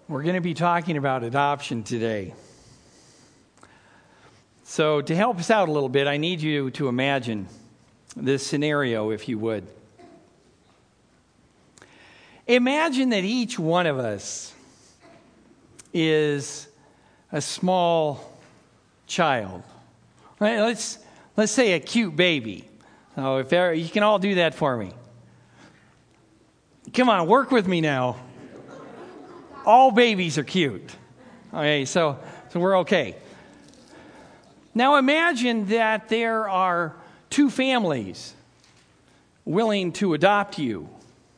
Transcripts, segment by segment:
We're going to be talking about adoption today. So to help us out a little bit, I need you to imagine this scenario, if you would. Imagine that each one of us is a small child. Right, let's say a cute baby. Oh, if there, you can all do that for me. Come on, work with me now. All babies are cute. Okay, so we're okay. Now imagine that there are two families willing to adopt you.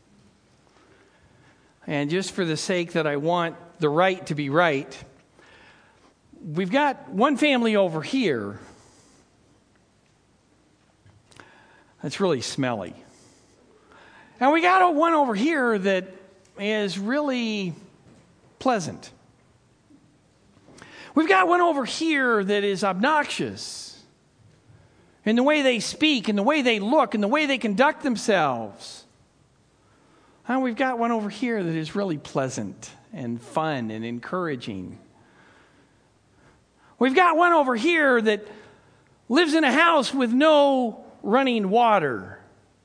And just for the sake that I want the right to be right, we've got one family over here that's really smelly. And we got one over here that is really pleasant. We've got one over here that is obnoxious in the way they speak, in the way they look, in the way they conduct themselves. And we've got one over here that is really pleasant and fun and encouraging. We've got one over here that lives in a house with no running water.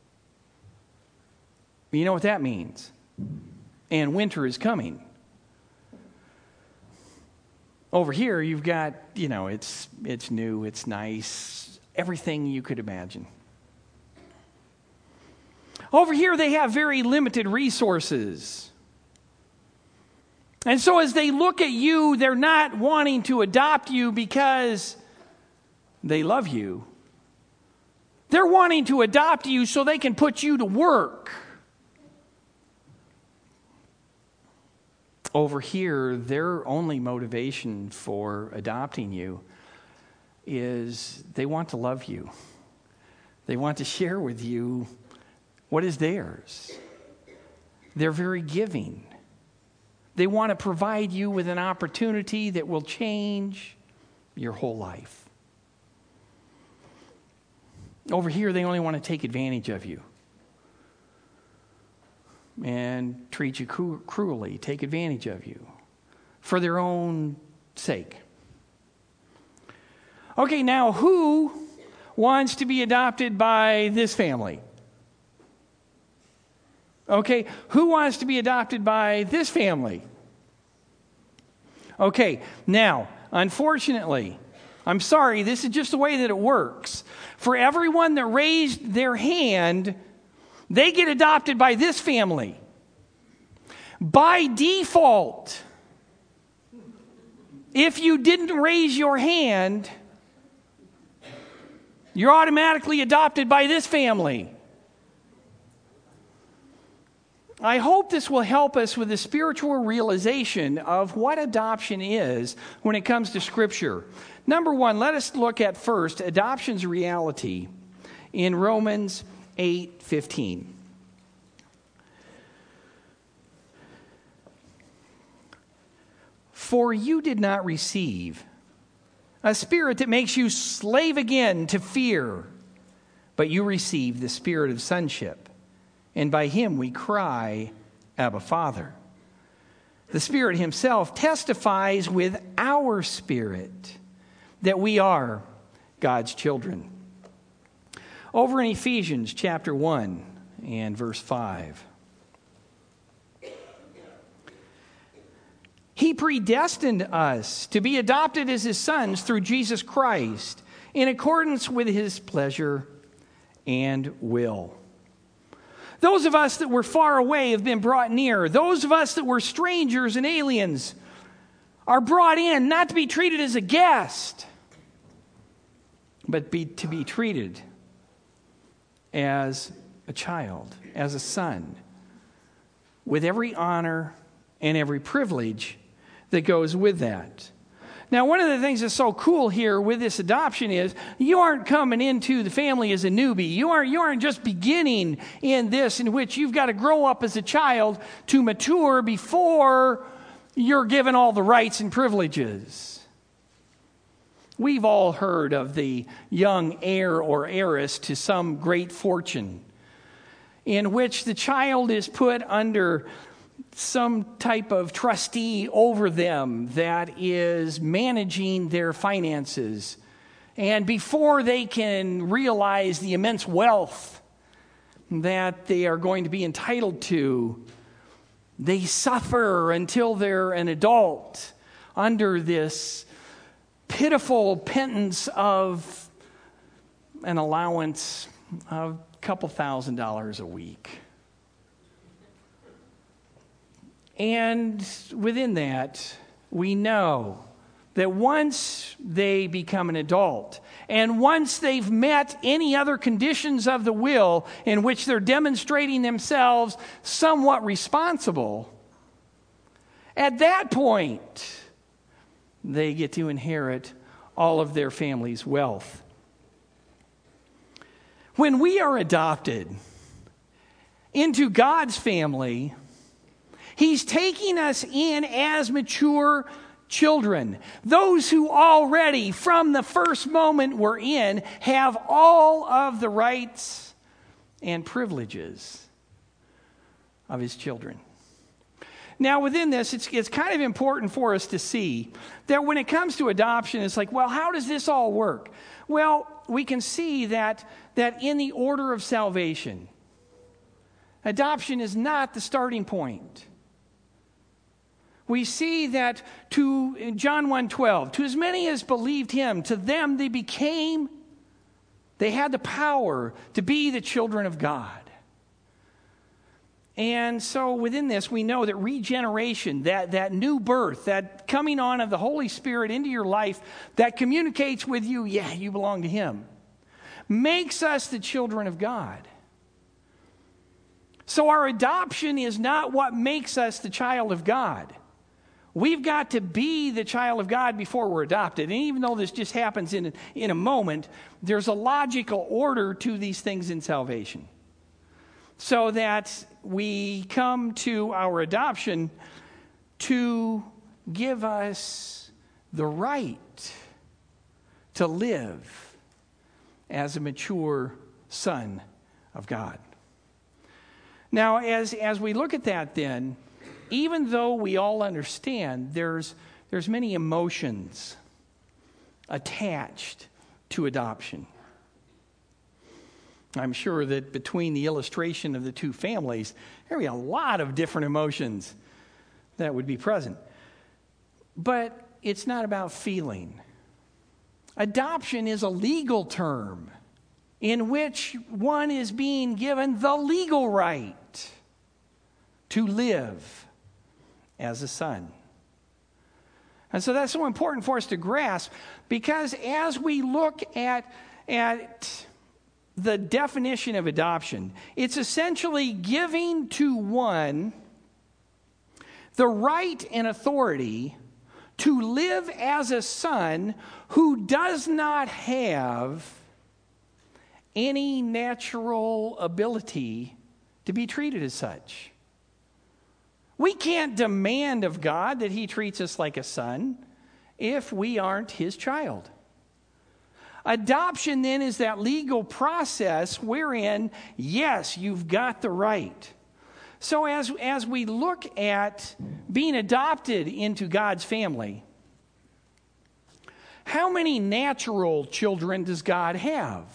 You know what that means? And winter is coming. Over here, you've got, it's new, it's nice, everything you could imagine. Over here, they have very limited resources. And so as they look at you, they're not wanting to adopt you because they love you. They're wanting to adopt you so they can put you to work. Over here, their only motivation for adopting you is they want to love you. They want to share with you what is theirs. They're very giving. They want to provide you with an opportunity that will change your whole life. Over here, they only want to take advantage of you and treat you cruelly, take advantage of you for their own sake. Okay, now who wants to be adopted by this family? Okay, who wants to be adopted by this family? Okay, now, unfortunately, I'm sorry, this is just the way that it works. For everyone that raised their hand, they get adopted by this family. By default, if you didn't raise your hand, you're automatically adopted by this family. I hope this will help us with the spiritual realization of what adoption is when it comes to Scripture. Number one, let us look at first adoption's reality in Romans 8:15. For you did not receive a spirit that makes you slave again to fear, but you received the spirit of sonship, and by him we cry, Abba, Father. The Spirit himself testifies with our spirit that we are God's children. Over in Ephesians chapter 1 and verse 5. He predestined us to be adopted as his sons through Jesus Christ in accordance with his pleasure and will. Those of us that were far away have been brought near. Those of us that were strangers and aliens are brought in, not to be treated as a guest, but to be treated as a child, as a son, with every honor and every privilege that goes with that. Now, one of the things that's so cool here with this adoption is you aren't coming into the family as a newbie. You aren't just beginning in this, in which you've got to grow up as a child to mature before you're given all the rights and privileges. We've all heard of the young heir or heiress to some great fortune, in which the child is put under some type of trustee over them that is managing their finances. And before they can realize the immense wealth that they are going to be entitled to, they suffer until they're an adult under this pitiful pittance of an allowance of a couple $1,000s a week. And within that, we know that once they become an adult, and once they've met any other conditions of the will in which they're demonstrating themselves somewhat responsible, at that point, they get to inherit all of their family's wealth. When we are adopted into God's family, He's taking us in as mature children. Those who already, from the first moment we're in, have all of the rights and privileges of His children. Now, within this, it's kind of important for us to see that when it comes to adoption, it's like, well, how does this all work? Well, we can see that in the order of salvation, adoption is not the starting point. We see that in John 1:12, to as many as believed Him, to them they had the power to be the children of God. And so within this, we know that regeneration, that new birth, that coming on of the Holy Spirit into your life that communicates with you, yeah, you belong to Him, makes us the children of God. So our adoption is not what makes us the child of God. We've got to be the child of God before we're adopted. And even though this just happens in a moment, there's a logical order to these things in salvation. So that we come to our adoption to give us the right to live as a mature son of God. Now, as we look at that then, even though we all understand there's many emotions attached to adoption. I'm sure that between the illustration of the two families, there would be a lot of different emotions that would be present. But it's not about feeling. Adoption is a legal term in which one is being given the legal right to live as a son. And so that's so important for us to grasp, because as we look at the definition of adoption, it's essentially giving to one the right and authority to live as a son who does not have any natural ability to be treated as such. We can't demand of God that He treats us like a son if we aren't His child. Adoption then is that legal process wherein, yes, you've got the right. So as we look at being adopted into God's family, how many natural children does God have?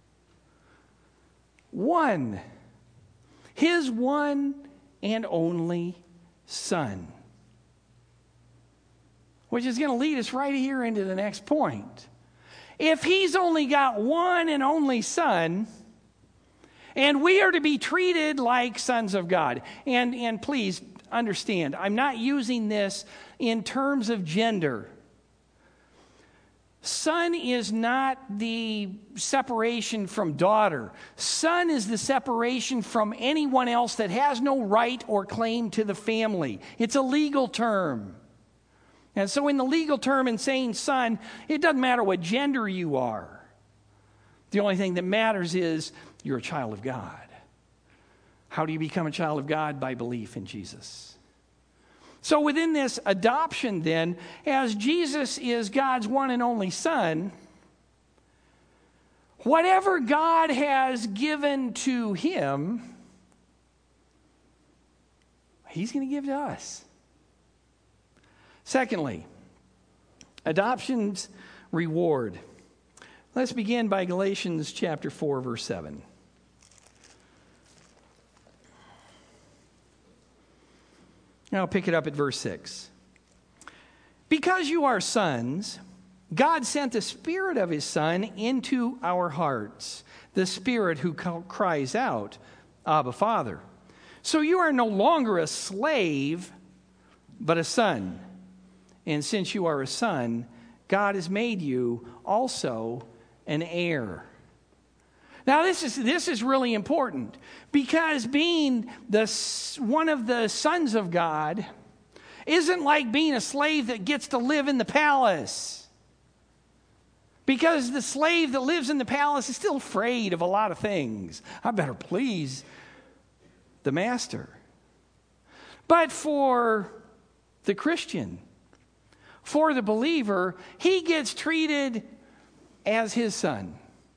One. His one and only Son. Which is going to lead us right here into the next point. If He's only got one and only Son, and we are to be treated like sons of God, and please understand, I'm not using this in terms of gender. Son is not the separation from daughter. Son is the separation from anyone else that has no right or claim to the family. It's a legal term. And so in the legal term, in saying son, it doesn't matter what gender you are. The only thing that matters is you're a child of God. How do you become a child of God? By belief in Jesus. So within this adoption then, as Jesus is God's one and only Son, whatever God has given to Him, He's going to give to us. Secondly, adoption's reward. Let's begin by Galatians chapter 4, verse 7. Now I'll pick it up at verse 6. Because you are sons, God sent the Spirit of His Son into our hearts, the Spirit who cries out, Abba, Father. So you are no longer a slave, but a son. And since you are a son, God has made you also an heir. Now this is really important, because being one of the sons of God isn't like being a slave that gets to live in the palace. Because the slave that lives in the palace is still afraid of a lot of things. I better please the master. But for the Christian, for the believer, he gets treated as his son,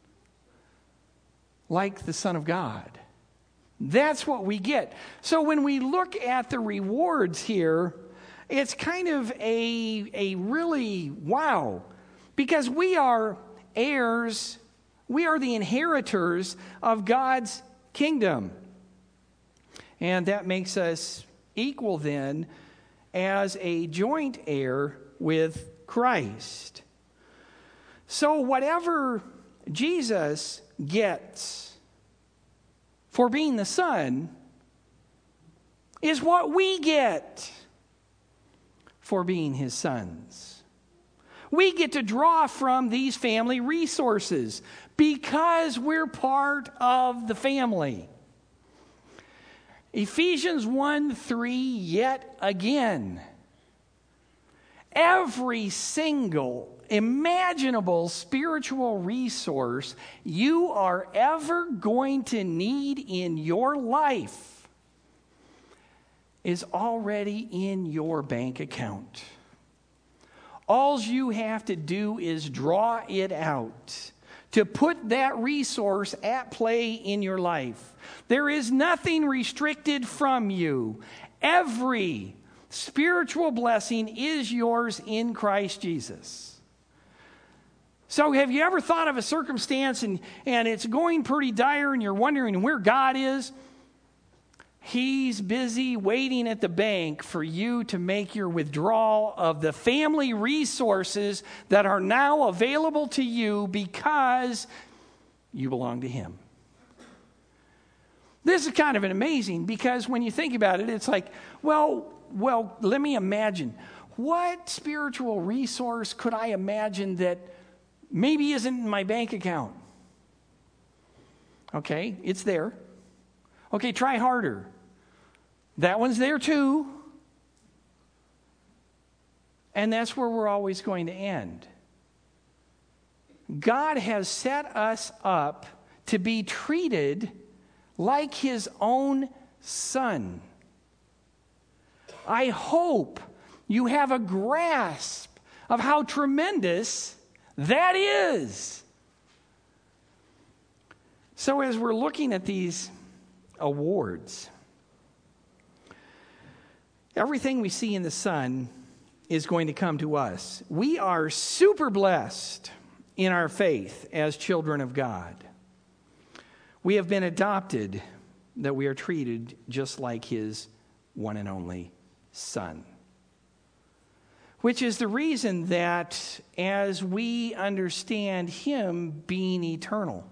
like the Son of God. That's what we get. So when we look at the rewards here, it's kind of a really wow, because we are heirs, we are the inheritors of God's kingdom. And that makes us equal then as a joint heir with Christ. So whatever Jesus gets for being the Son is what we get for being His sons. We get to draw from these family resources because we're part of the family. Ephesians 1:3, yet again, every single imaginable spiritual resource you are ever going to need in your life is already in your bank account. All you have to do is draw it out to put that resource at play in your life. There is nothing restricted from you. Every spiritual blessing is yours in Christ Jesus. So have you ever thought of a circumstance and it's going pretty dire and you're wondering where God is? He's busy waiting at the bank for you to make your withdrawal of the family resources that are now available to you because you belong to Him. This is kind of an amazing, because when you think about it, it's like, well, let me imagine. What spiritual resource could I imagine that maybe isn't in my bank account? Okay, it's there. Okay, try harder. That one's there too. And that's where we're always going to end. God has set us up to be treated like His own Son. I hope you have a grasp of how tremendous that is. So as we're looking at these awards, everything we see in the Son is going to come to us. We are super blessed in our faith as children of God. We have been adopted, that we are treated just like His one and only Son. Which is the reason that as we understand Him being eternal,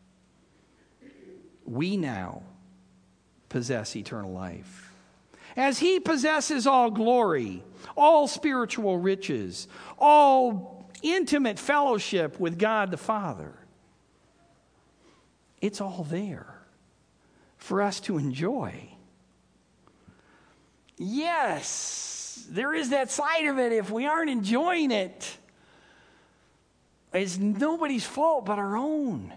we now possess eternal life. As He possesses all glory, all spiritual riches, all intimate fellowship with God the Father, it's all there for us to enjoy. Yes, there is that side of it. If we aren't enjoying it, it's nobody's fault but our own.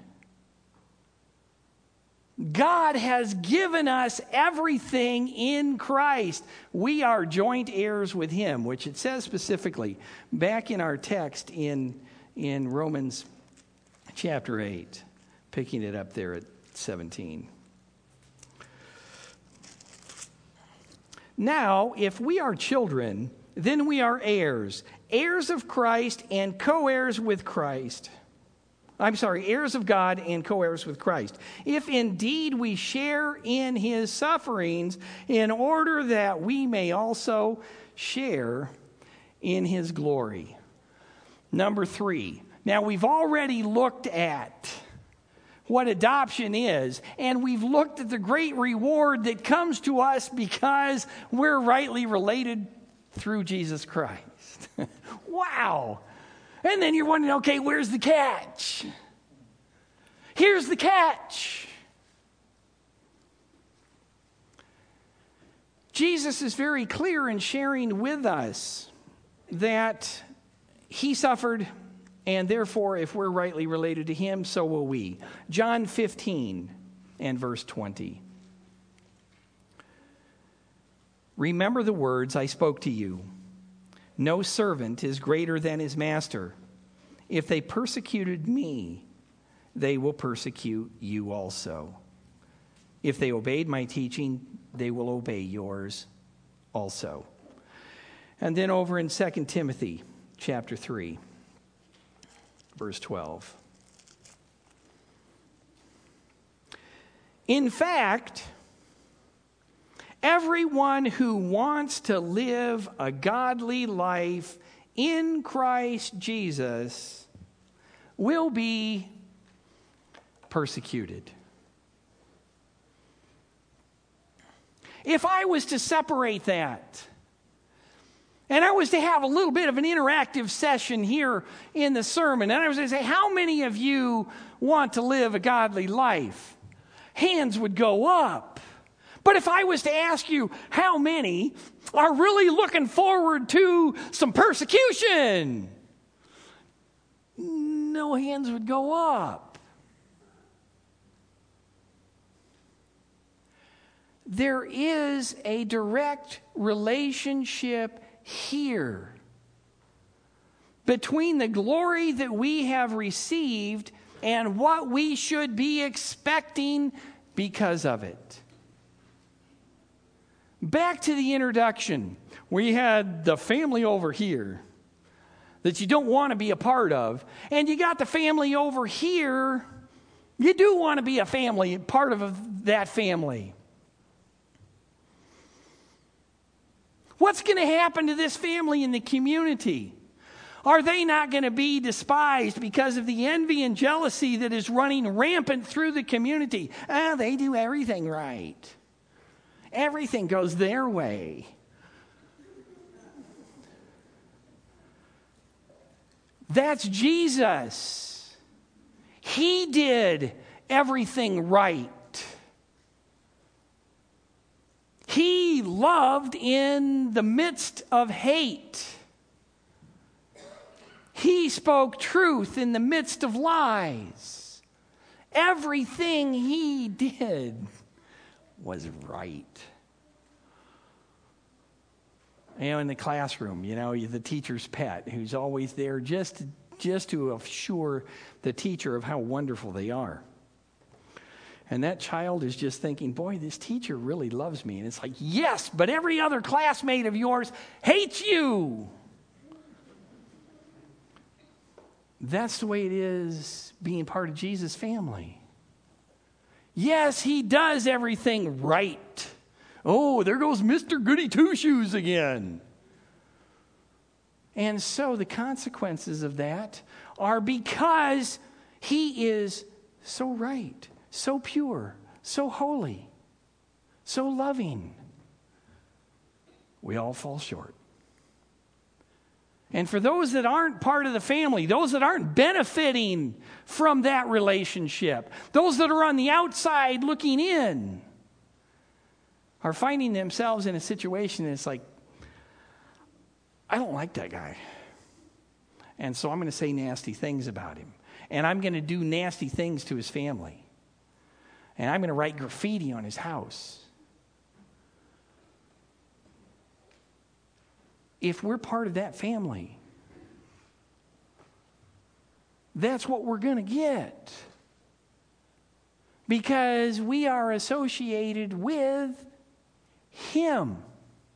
God has given us everything in Christ. We are joint heirs with Him, which it says specifically back in our text in Romans chapter 8, picking it up there at 17. Now, if we are children, then we are heirs, heirs of Christ and co-heirs with Christ. Heirs of God and co-heirs with Christ. If indeed we share in his sufferings, in order that we may also share in his glory. Number 3. Now, we've already looked at what adoption is, and we've looked at the great reward that comes to us because we're rightly related through Jesus Christ. Wow. And then you're wondering, okay, where's the catch? Here's the catch. Jesus is very clear in sharing with us that he suffered, and therefore, if we're rightly related to him, so will we. John 15 and verse 20. Remember the words I spoke to you. No servant is greater than his master. If they persecuted me, they will persecute you also. If they obeyed my teaching, they will obey yours also. And then over in 2 Timothy chapter 3, verse 12. In fact, everyone who wants to live a godly life in Christ Jesus will be persecuted. If I was to separate that, and I was to have a little bit of an interactive session here in the sermon, and I was to say, how many of you want to live a godly life? Hands would go up. But if I was to ask you, how many are really looking forward to some persecution? No hands would go up. There is a direct relationship here between the glory that we have received and what we should be expecting because of it. Back to the introduction. We had the family over here that you don't want to be a part of, and you got the family over here. You do want to be a family, part of that family. What's going to happen to this family in the community? Are they not going to be despised because of the envy and jealousy that is running rampant through the community? They do everything right. Everything goes their way. That's Jesus. He did everything right. He loved in the midst of hate. He spoke truth in the midst of lies. Everything he did was right. In the classroom, the teacher's pet who's always there just to assure the teacher of how wonderful they are. And that child is just thinking, boy, this teacher really loves me. And it's like, yes, but every other classmate of yours hates you. That's the way it is being part of Jesus' family. Yes, he does everything right. Oh, there goes Mr. Goody Two-Shoes again. And so the consequences of that are because he is so right, so pure, so holy, so loving. We all fall short. And for those that aren't part of the family, those that aren't benefiting from that relationship, those that are on the outside looking in, are finding themselves in a situation that's like, I don't like that guy. And so I'm going to say nasty things about him. And I'm going to do nasty things to his family. And I'm going to write graffiti on his house. If we're part of that family, that's what we're going to get. Because we are associated with him.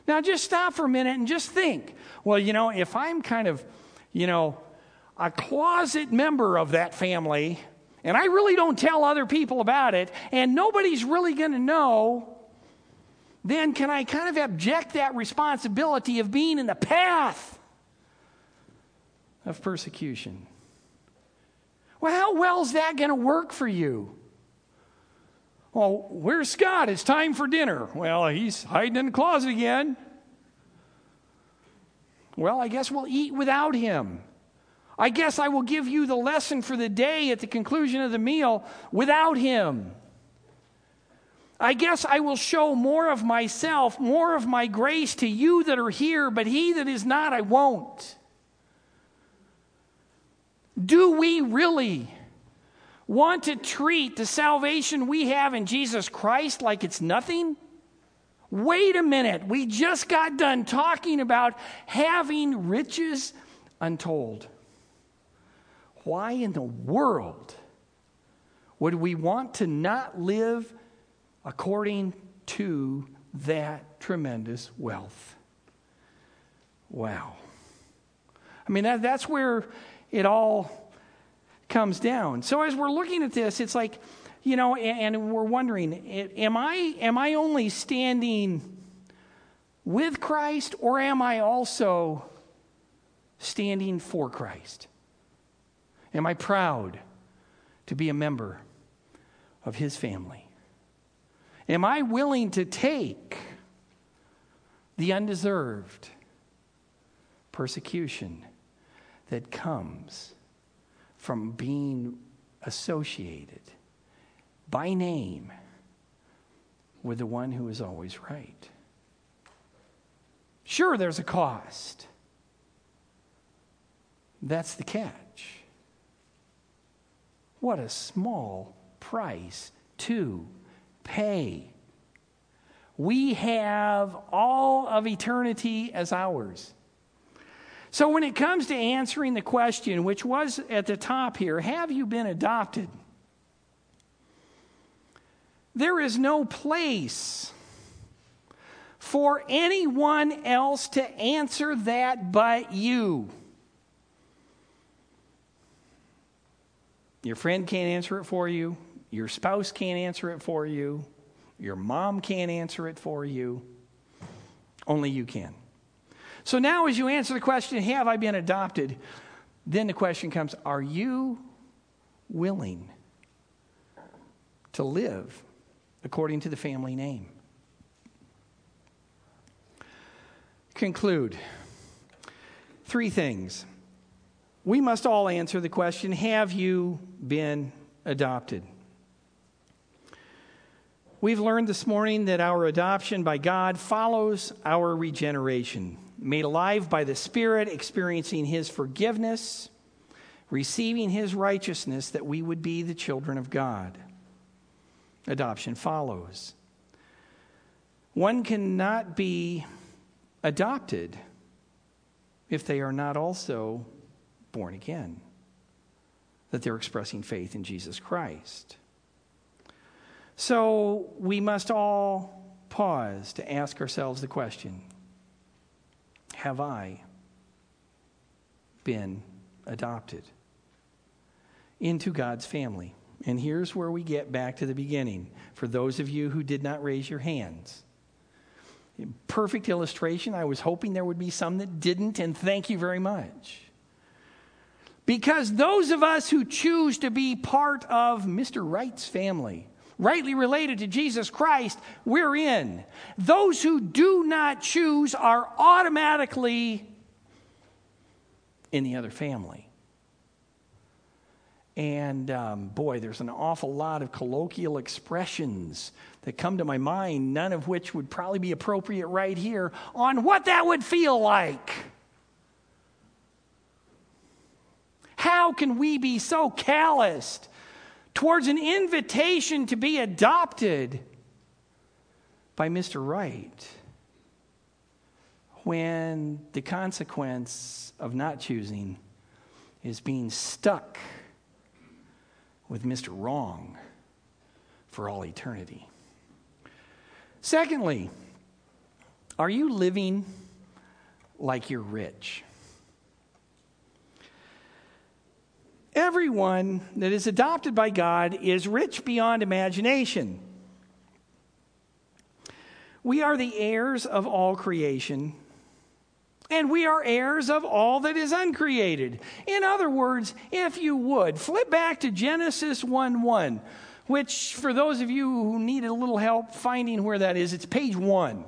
Now just stop for a minute and just think, well, if I'm kind of, a closet member of that family, and I really don't tell other people about it, and nobody's really going to know, then can I kind of abject that responsibility of being in the path of persecution? Well, how well is that going to work for you? Well, where's Scott? It's time for dinner. Well, he's hiding in the closet again. Well, I guess we'll eat without him. I guess I will give you the lesson for the day at the conclusion of the meal without him. I guess I will show more of myself, more of my grace to you that are here, but he that is not, I won't. Do we really want to treat the salvation we have in Jesus Christ like it's nothing? Wait a minute. We just got done talking about having riches untold. Why in the world would we want to not live according to that tremendous wealth? Wow. I mean, that's where it all comes down. So as we're looking at this, it's like, and we're wondering, am I only standing with Christ, or am I also standing for Christ? Am I proud to be a member of his family? Am I willing to take the undeserved persecution that comes from being associated by name with the one who is always right? Sure, there's a cost. That's the catch. What a small price to pay. We have all of eternity as ours. So when it comes to answering the question, which was at the top here, have you been adopted? There is no place for anyone else to answer that but you. Your friend can't answer it for you. Your spouse can't answer it for you. Your mom can't answer it for you. Only you can. So now as you answer the question, have I been adopted? Then the question comes, are you willing to live according to the family name? Conclude. 3 things. We must all answer the question, have you been adopted? We've learned this morning that our adoption by God follows our regeneration. Made alive by the Spirit, experiencing his forgiveness, receiving his righteousness, that we would be the children of God. Adoption follows. One cannot be adopted if they are not also born again, that they're expressing faith in Jesus Christ. So we must all pause to ask ourselves the question, have I been adopted into God's family? And here's where we get back to the beginning. For those of you who did not raise your hands, perfect illustration. I was hoping there would be some that didn't, and thank you very much. Because those of us who choose to be part of Mr. Wright's family, rightly related to Jesus Christ, we're in. Those who do not choose are automatically in the other family. And boy, there's an awful lot of colloquial expressions that come to my mind, none of which would probably be appropriate right here, on what that would feel like. How can we be so calloused towards an invitation to be adopted by Mr. Right when the consequence of not choosing is being stuck with Mr. Wrong for all eternity? Secondly, Are you living like you're rich? Everyone that is adopted by God is rich beyond imagination. We are the heirs of all creation, and we are heirs of all that is uncreated. In other words, if you would, flip back to Genesis 1:1, which for those of you who need a little help finding where that is, it's page 1.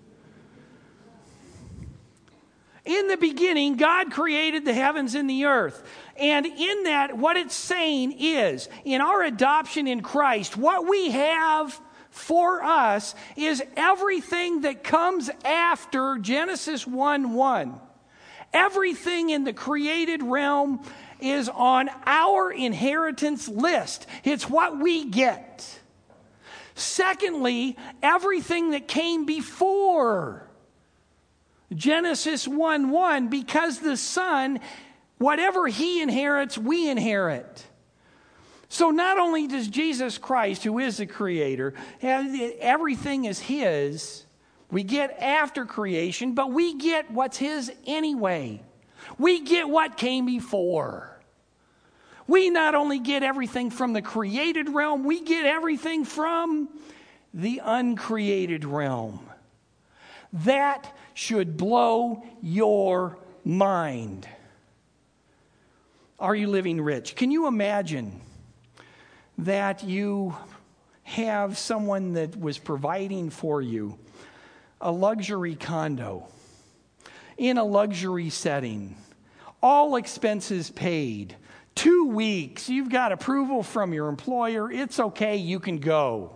In the beginning, God created the heavens and the earth. And in that, what it's saying is, in our adoption in Christ, what we have for us is everything that comes after Genesis 1:1. Everything in the created realm is on our inheritance list. It's what we get. Secondly, everything that came before Genesis 1:1, because the Son, whatever He inherits, we inherit. So not only does Jesus Christ, who is the Creator, everything is His, we get after creation, but we get what's His anyway. We get what came before. We not only get everything from the created realm, we get everything from the uncreated realm. That should blow your mind. Are you living rich? Can you imagine that you have someone that was providing for you a luxury condo in a luxury setting, all expenses paid, 2 weeks, you've got approval from your employer, it's okay, you can go.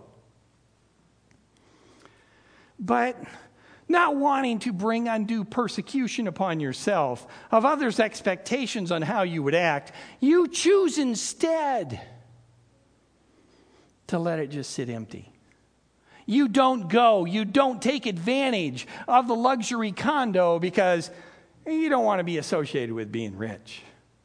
But not wanting to bring undue persecution upon yourself of others' expectations on how you would act, you choose instead to let it just sit empty. You don't go, you don't take advantage of the luxury condo because you don't want to be associated with being rich.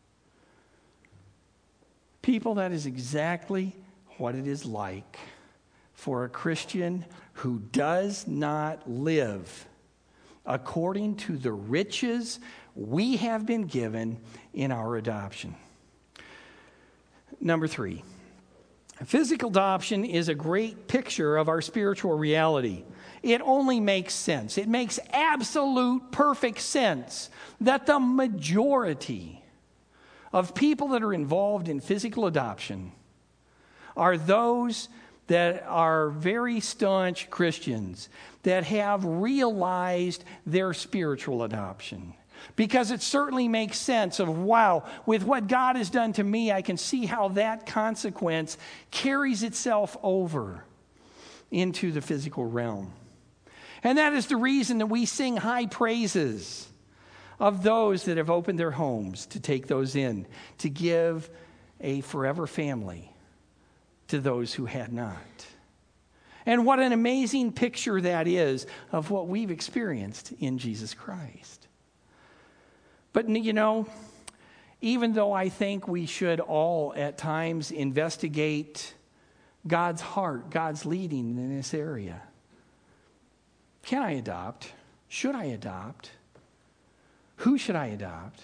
People, that is exactly what it is like for a Christian who does not live according to the riches we have been given in our adoption. Number 3, physical adoption is a great picture of our spiritual reality. It only makes sense. It makes absolute perfect sense that the majority of people that are involved in physical adoption are those that are very staunch Christians that have realized their spiritual adoption. Because it certainly makes sense of, wow, with what God has done to me, I can see how that consequence carries itself over into the physical realm. And that is the reason that we sing high praises of those that have opened their homes to take those in, to give a forever family to those who had not. And what an amazing picture that is of what we've experienced in Jesus Christ. But you know, even though I think we should all at times investigate God's heart, God's leading in this area. Can I adopt? Should I adopt? Who should I adopt?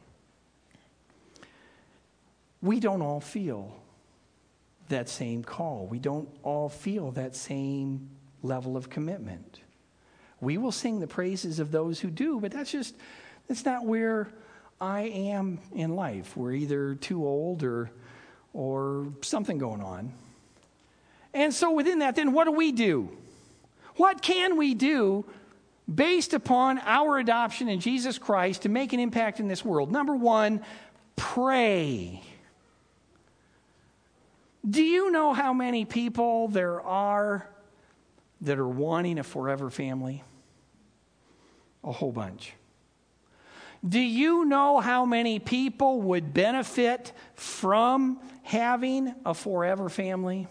We don't all feel that same call. We don't all feel that same level of commitment. We will sing the praises of those who do, but that's not where I am in life. We're either too old or something going on. And so within that, then what do we do? What can we do based upon our adoption in Jesus Christ to make an impact in this world? Number 1, pray. Do you know how many people there are that are wanting a forever family? A whole bunch. Do you know how many people would benefit from having a forever family?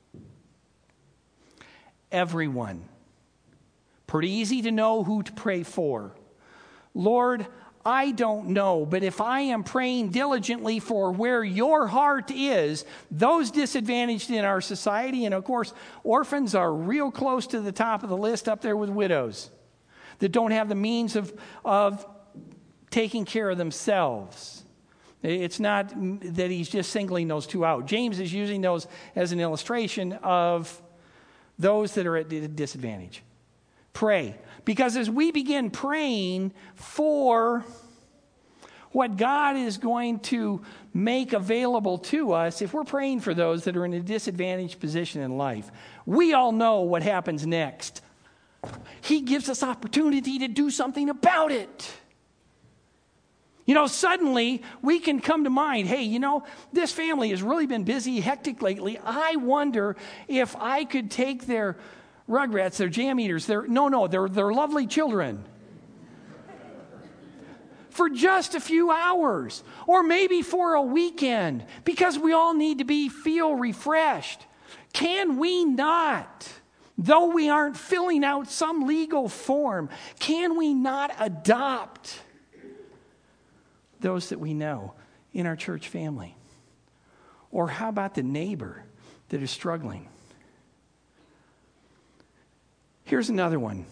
Everyone. Pretty easy to know who to pray for. Lord, I don't know, but if I am praying diligently for where your heart is, those disadvantaged in our society, and of course, orphans are real close to the top of the list up there with widows. that don't have the means of taking care of themselves. It's not that he's just singling those two out. James is using those as an illustration of those that are at a disadvantage. Pray. Because as we begin praying for what God is going to make available to us, if we're praying for those that are in a disadvantaged position in life, we all know what happens next. He gives us opportunity to do something about it. Suddenly we can come to mind, hey, this family has really been busy, hectic lately. I wonder if I could take their Rugrats, their Jam Eaters, they're lovely children, for just a few hours, or maybe for a weekend, because we all need to feel refreshed. Can we not, though we aren't filling out some legal form, can we not adopt those that we know in our church family? Or how about the neighbor that is struggling? Here's another one.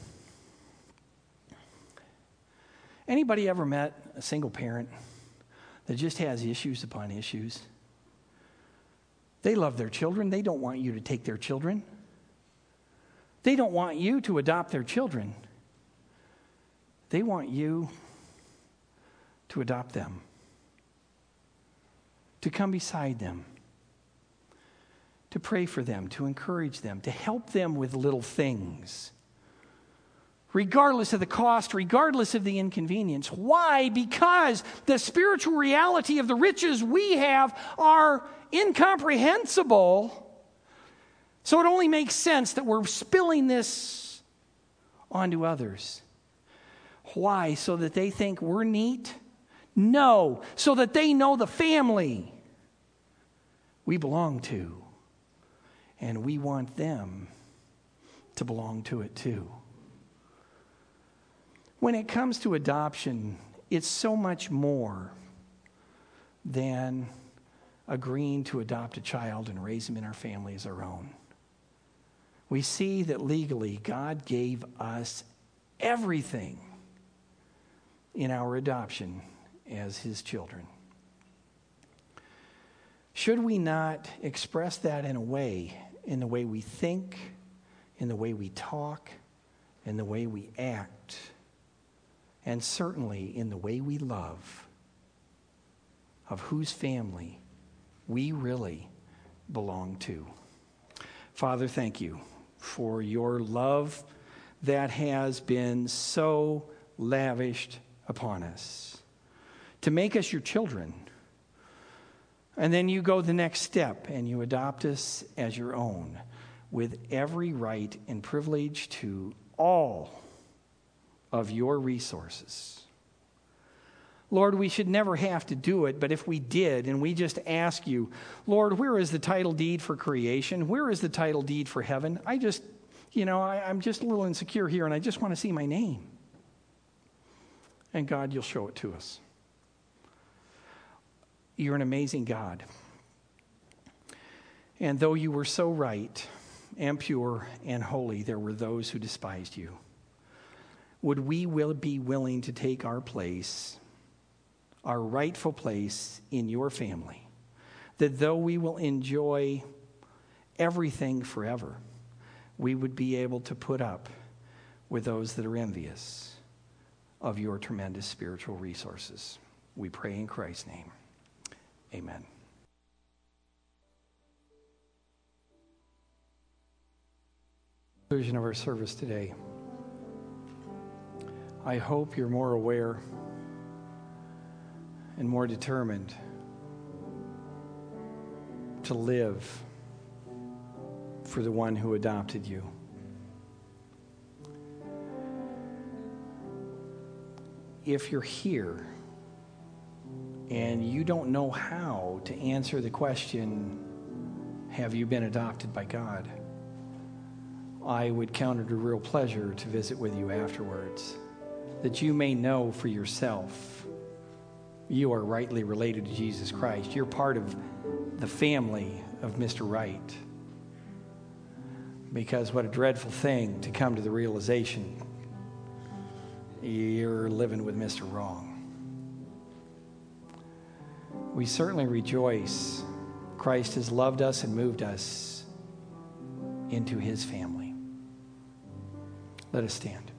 Anybody ever met a single parent that just has issues upon issues? They love their children. They don't want you to take their children. They don't want you to adopt their children. They want you to adopt them, to come beside them, to pray for them, to encourage them, to help them with little things, regardless of the cost, regardless of the inconvenience. Why? Because the spiritual reality of the riches we have are incomprehensible. So it only makes sense that we're spilling this onto others. Why? So that they think we're neat? No. So that they know the family we belong to. And we want them to belong to it too. When it comes to adoption, it's so much more than agreeing to adopt a child and raise him in our family as our own. We see that legally God gave us everything in our adoption as his children. Should we not express that in the way we think, in the way we talk, in the way we act, and certainly in the way we love, of whose family we really belong to? Father, thank you for your love that has been so lavished upon us to make us your children. And then you go the next step and you adopt us as your own with every right and privilege to all of your resources. Lord, we should never have to do it, but if we did and we just ask you, Lord, where is the title deed for creation? Where is the title deed for heaven? I'm just a little insecure here and I just want to see my name. And God, you'll show it to us. You're an amazing God. And though you were so right and pure and holy, there were those who despised you. Would we be willing to take our place, our rightful place in your family, that though we will enjoy everything forever, we would be able to put up with those that are envious of your tremendous spiritual resources. We pray in Christ's name. Amen. Conclusion of our service today. I hope you're more aware and more determined to live for the one who adopted you. If you're here and you don't know how to answer the question, have you been adopted by God? I would count it a real pleasure to visit with you afterwards, that you may know for yourself you are rightly related to Jesus Christ. You're part of the family of Mr. Right. Because what a dreadful thing to come to the realization you're living with Mr. Wrong. We certainly rejoice Christ has loved us and moved us into his family. Let us stand.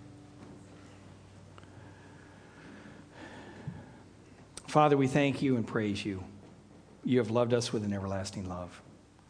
Father, we thank you and praise you. You have loved us with an everlasting love.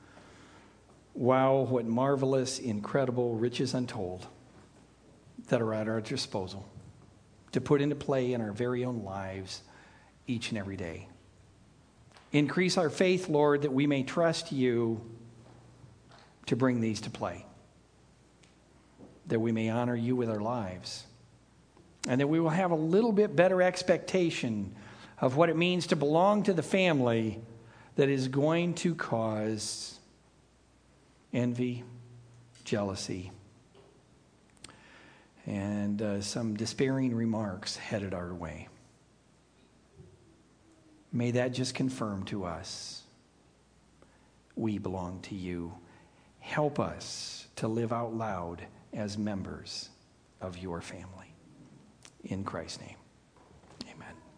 Wow, what marvelous, incredible, riches untold that are at our disposal to put into play in our very own lives each and every day. Increase our faith, Lord, that we may trust you to bring these to play, that we may honor you with our lives, and that we will have a little bit better expectation of what it means to belong to the family that is going to cause envy, jealousy, and some despairing remarks headed our way. May that just confirm to us we belong to you. Help us to live out loud as members of your family. In Christ's name.